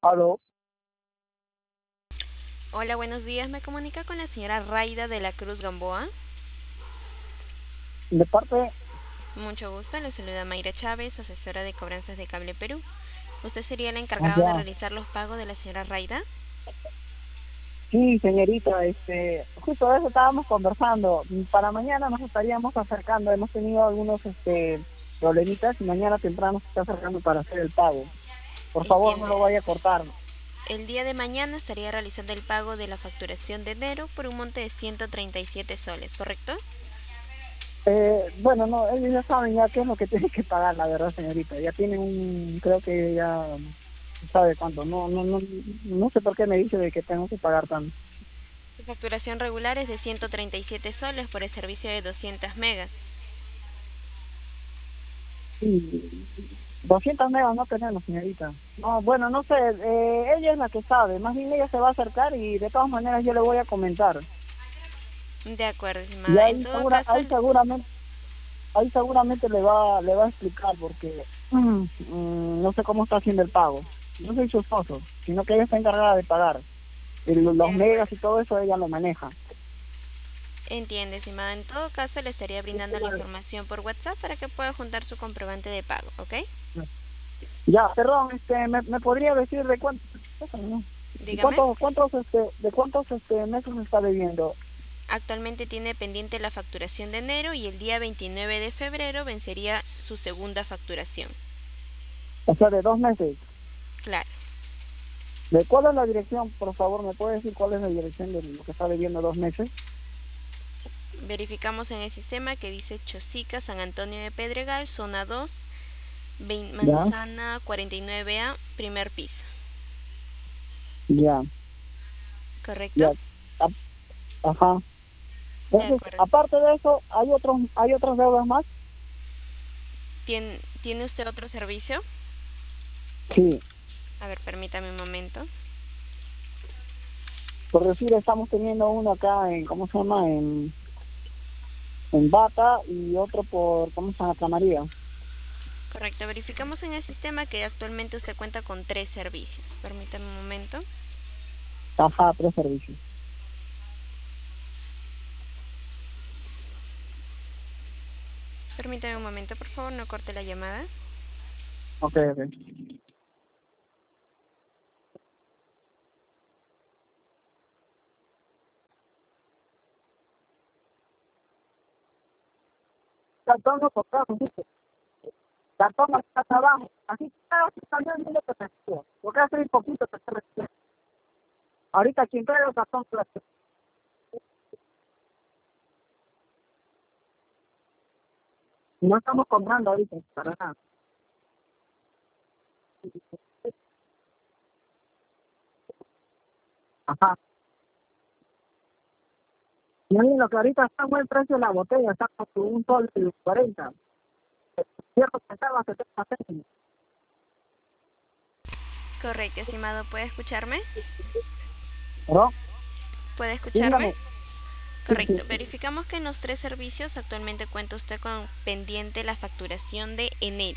Aló, Hola, buenos días. Me comunica con la señora Raida de la Cruz Gamboa. de parte, Mucho gusto. Le saluda Mayra Chávez, asesora de cobranzas de Cable Perú. ¿Usted sería el encargado de allá. realizar los pagos de la señora Raida? Sí, señorita, justo de eso estábamos conversando. Para mañana nos estaríamos acercando. Hemos tenido algunos, problemitas y mañana temprano se está acercando para hacer el pago. Por favor, no Entiendo. lo vaya a cortar. El día de mañana estaría realizando el pago de la facturación de enero por un monte de 137 soles, ¿correcto? Bueno, no, ellos ya saben ya qué es lo que tienen que pagar, la verdad, señorita. Ya tienen creo que ya sabe cuánto. No sé por qué me dice de que tengo que pagar tanto. Su facturación regular es de 137 soles por el servicio de 200 megas. Sí, 200 megas no tenemos, señorita. No, bueno, no sé, ella es la que sabe. Más bien ella se va a acercar y de todas maneras yo le voy a comentar. De acuerdo, Y estimada. En ahí todo caso, ahí seguramente le va a explicar porque no sé cómo está haciendo el pago. No soy su esposo, sino que ella está encargada de pagar. de Los megas acuerdo. y todo eso ella lo maneja. Entiende, estimada. En todo caso, le estaría brindando la información por WhatsApp para que pueda juntar su comprobante de pago, ¿ok? Ya, perdón, me podría decir de cuántos, Dígame. de cuántos meses me está debiendo. Actualmente tiene pendiente la facturación de enero y el día 29 de febrero vencería su segunda facturación. O sea, de 2 meses. Claro. ¿De cuál es la dirección? Por favor, ¿me puede decir cuál es la dirección de lo que está debiendo 2 meses? Verificamos en el sistema que dice Chosica, San Antonio de Pedregal, zona 2, Ya, manzana 49A, primer piso. ya, ¿Correcto? ya. A- Ajá. De Entonces, acuerdo. aparte de eso, hay otras deudas más. ¿Tiene usted otro servicio? Sí, A ver, permítame un momento. por decir, estamos teniendo uno acá ¿cómo se llama? En Bata y otro ¿cómo se llama? Santa María. Correcto, verificamos en el sistema que actualmente usted cuenta con tres servicios. Permítame un momento. Ajá, 3 servicios. Permítame un momento, por favor, no corte la llamada. Ok, ok. Cartón no tocamos, ¿viste? Cartón hasta abajo. Así está bien lo que te digo. Porque hace un poquito que se recibe. Ahorita quien trae los cartón plástico. No estamos comprando ahorita, para nada. Ajá. Y ahí lo que ahorita está buen precio de la botella, está por $1.40. Cierto que estaba 70 céntimos. Correcto, estimado, ¿puede escucharme? ¿No? ¿Puede escucharme? Dígame. Sí, sí. Correcto, verificamos que en los tres servicios actualmente cuenta usted con pendiente la facturación de enero.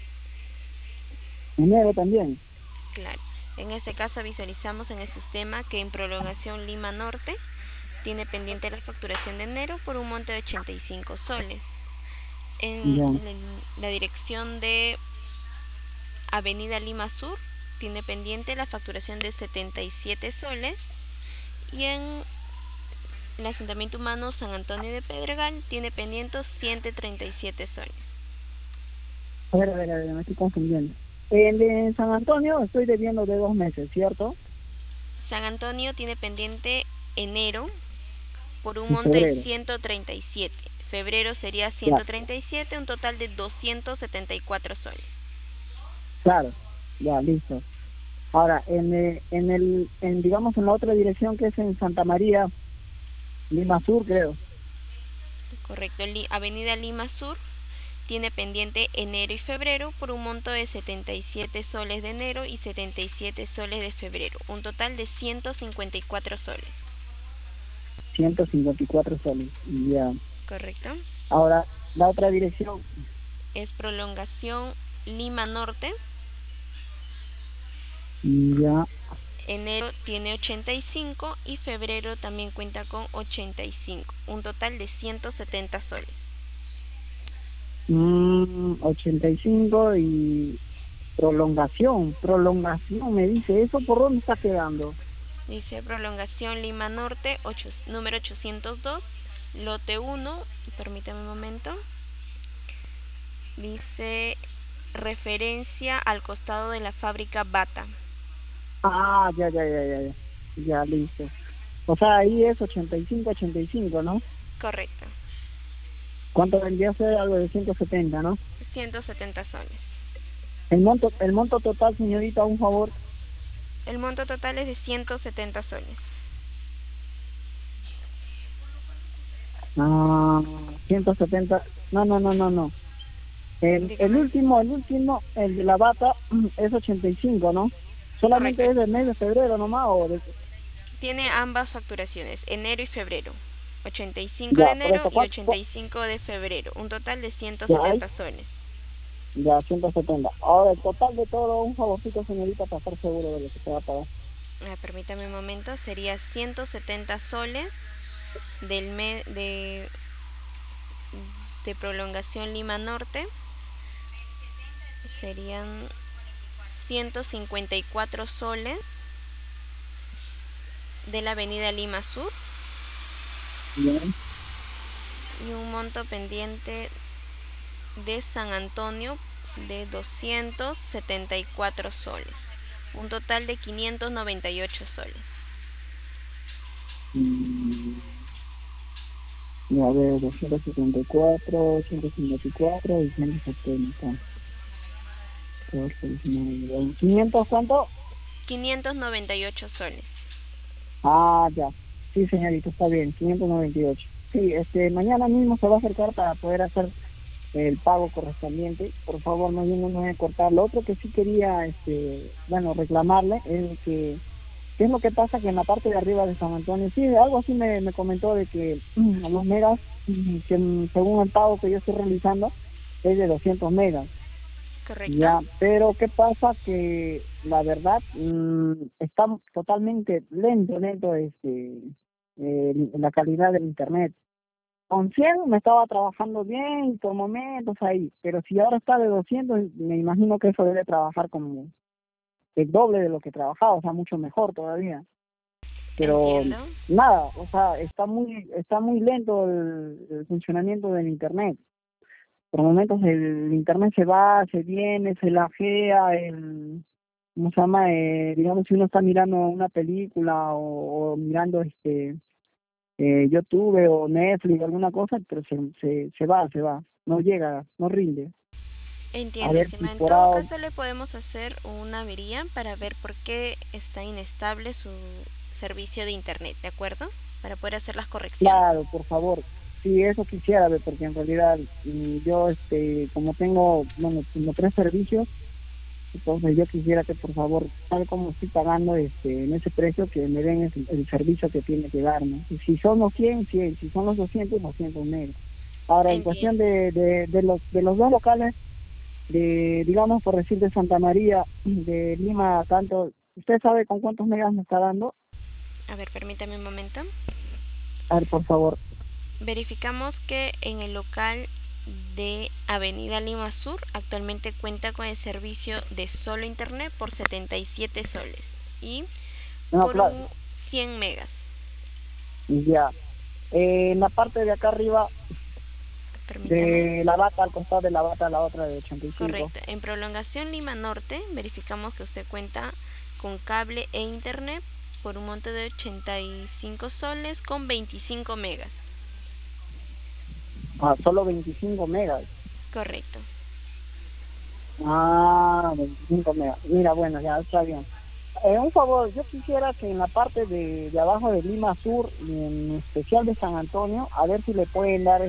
Dinero también. Claro, en este caso visualizamos en el sistema que en prolongación Lima Norte tiene pendiente la facturación de enero por un monto de 85 soles. En Ya. la dirección de Avenida Lima Sur tiene pendiente la facturación de 77 soles y en el asentamiento humano San Antonio de Pedregal tiene pendiente 137 soles. A ver, me estoy confundiendo. El de San Antonio estoy debiendo de 2 meses, ¿cierto? San Antonio tiene pendiente enero por un En monto de febrero. 137. Febrero sería Ya, 137, un total de 274 soles. claro. Ya, listo. Ahora, digamos, en la otra dirección que es en Santa María, Lima Sur, creo. Correcto, Avenida Lima Sur tiene pendiente enero y febrero por un monto de 77 soles de enero y 77 soles de febrero, un total de 154 soles. 154 soles. Ya. ¿Correcto? Ahora, la otra dirección. Es prolongación Lima Norte, Ya. Enero tiene 85 y febrero también cuenta con 85, un total de 170 soles. 85 y prolongación, me dice, ¿eso por dónde está quedando? Dice prolongación Lima Norte, número 802, lote 1, permítame un momento. Dice referencia al costado de la fábrica Bata. Ah, ya, ya, ya, ya, ya, ya, listo. O sea, ahí es 85, ¿no? Correcto, ¿Cuánto vendría a ser? Algo de 170, ¿no? 170 soles. El monto total, señorita, un favor. El monto total es de 170 soles. 170. No, no, no, no, no. El Dígame. último, el de la bata, es 85, ¿no? Correcto. Solamente es del mes de febrero nomás, Tiene ambas facturaciones, enero y febrero. 85 de ya, por enero eso, y 85 de febrero. Un total de ya hay, 170 soles. ya, 170. Ahora, el total de todo, un favorcito, señorita, para estar seguro de lo que se va a pagar. Permítame un momento. Sería 170 soles del mes de prolongación Lima Norte. Serían 154 soles de la avenida Lima Sur. Bien. Y un monto pendiente de San Antonio de 274 soles. Un total de 598 soles. Mm, y a ver, 274, 154 y 170. 500, ¿cuánto? 598 soles. Ah, ya. Sí, señorita, está bien, 598. Sí, mañana mismo se va a acercar para poder hacer el pago correspondiente. Por favor, no me voy a cortar. Lo otro que sí quería, bueno, reclamarle es que, ¿qué es lo que pasa? Que en la parte de arriba de San Antonio, sí, algo así me comentó de que los megas, que según el pago que yo estoy realizando, es de 200 megas. ¿Correcto? Ya, pero ¿qué pasa? Que la verdad está totalmente lento la calidad del internet. Con 100 me estaba trabajando bien por momentos ahí, pero si ahora está de 200, me imagino que eso debe trabajar como el doble de lo que trabajaba, o sea, mucho mejor todavía. Pero Entiendo. nada, o sea, está muy lento el funcionamiento del internet. Por momentos el internet se va, se viene, se lajea, ¿cómo se llama? Digamos, si uno está mirando una película o mirando YouTube o Netflix o alguna cosa, pero se va, no llega, no rinde. A Entiendo, ver si estimado. En por todo ahora, caso, le podemos hacer una avería para ver por qué está inestable su servicio de internet, ¿de acuerdo? Para poder hacer las correcciones. claro, por favor, sí, eso quisiera ver, porque en realidad yo, como tengo, bueno, como 3 servicios. Entonces yo quisiera que por favor, tal como estoy pagando en ese precio, que me den el servicio que tiene que darme. Y si son los 100, 100, si son los 200 menos. Ahora, en cuestión Entiendo. de los dos locales, digamos por decir de Santa María, de Lima, tanto, ¿usted sabe con cuántos megas me está dando? A ver, permítame un momento. A ver, por favor. Verificamos que en el local de Avenida Lima Sur actualmente cuenta con el servicio de solo internet por 77 soles y No, por claro, un 100 megas. ya. En la parte de acá arriba, Permítame. de la bata, al costado de la bata, la otra de 85. Correcto. En prolongación Lima Norte verificamos que usted cuenta con cable e internet por un monto de 85 soles con 25 megas. Solo 25 megas. Correcto. 25 megas. Mira, bueno, ya está bien. Un favor, yo quisiera que en la parte de abajo de Lima Sur, y en especial de San Antonio, a ver si le pueden dar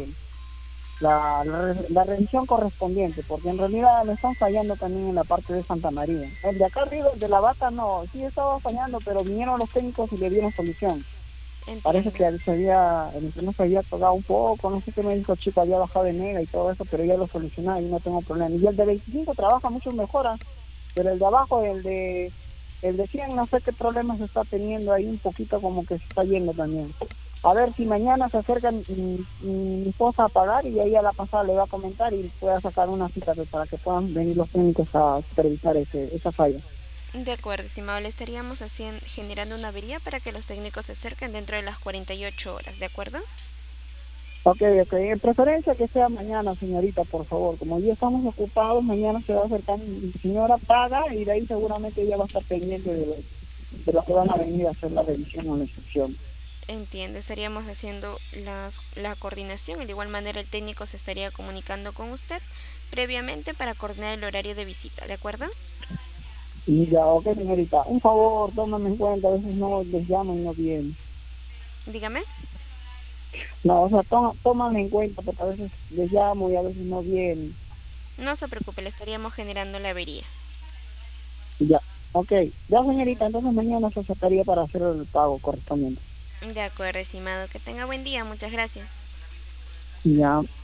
la revisión correspondiente, porque en realidad me están fallando también en la parte de Santa María. El de acá arriba, el de la Bata, no, sí estaba fallando, pero vinieron los técnicos y le dieron solución. Parece Entiendo. que el internet se había pagado un poco, no sé qué me dijo el chico, había bajado de mega y todo eso, pero ya lo solucioné y no tengo problema. Y el de 25 trabaja mucho mejor, pero el de abajo, el de 100 no sé qué problemas está teniendo ahí, un poquito como que se está yendo también. A ver si mañana se acerca mi esposa a pagar y ahí a la pasada le va a comentar y pueda sacar una cita para que puedan venir los técnicos a supervisar esa falla. De acuerdo, estimado, le estaríamos generando una avería para que los técnicos se acerquen dentro de las 48 horas, ¿de acuerdo? Ok, ok. En preferencia que sea mañana, señorita, por favor. Como ya estamos ocupados, mañana se va a acercar mi señora, paga y de ahí seguramente ella va a estar pendiente de los que van a venir a hacer la revisión o la inspección. Entiendo, estaríamos haciendo la coordinación y de igual manera el técnico se estaría comunicando con usted previamente para coordinar el horario de visita, ¿de acuerdo? Y ya, ok, señorita. Un favor, tómame en cuenta, a veces no les llamo y no vienen. Dígame. No, o sea, tómame en cuenta porque a veces les llamo y a veces no vienen. No se preocupe, le estaríamos generando la avería. Y ya, ok. Ya, señorita, entonces mañana se sacaría para hacer el pago correspondiente. De acuerdo, estimado. Que tenga buen día. Muchas gracias. Ya.